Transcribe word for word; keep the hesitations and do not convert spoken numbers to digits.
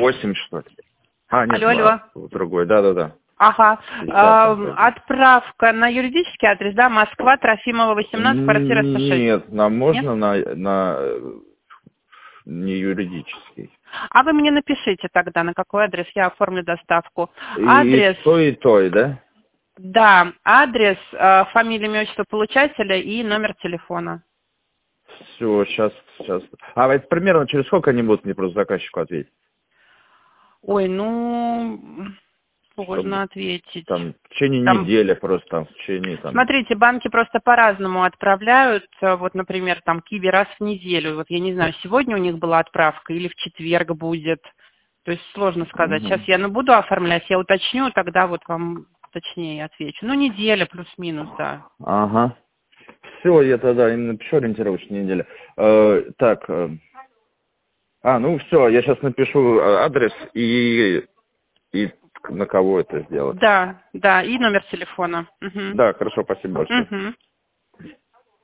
восемь, что ли? А, нет, Алло, алло. другой, да-да-да. Ага. А, отправка на юридический адрес, да, Москва, Трофимова, восемнадцать, квартира сто шесть. Нет, нам можно Нет? на, на не юридический. А вы мне напишите тогда, на какой адрес я оформлю доставку. И Адрес, то, и то, и, да? да, адрес, э, фамилия, имя, отчество получателя и номер телефона. Все, сейчас, сейчас. А это примерно через сколько они будут мне просто заказчику ответить? Ой, ну, сложно Чтобы ответить. там в течение Там, недели просто, там, в течение там. смотрите, банки просто по-разному отправляют. Вот, например, там Киви раз в неделю. Вот я не знаю, сегодня у них была отправка или в четверг будет. То есть сложно сказать. Угу. Сейчас я ну, буду оформлять, я уточню, тогда вот вам точнее отвечу. Ну, неделя плюс-минус, да. Ага. Все, я тогда им напишу ориентировочную неделю. Э, так. Э, а, ну все, я сейчас напишу адрес и, и на кого это сделать. Да, да, и номер телефона. Угу. Да, хорошо, спасибо большое. Угу.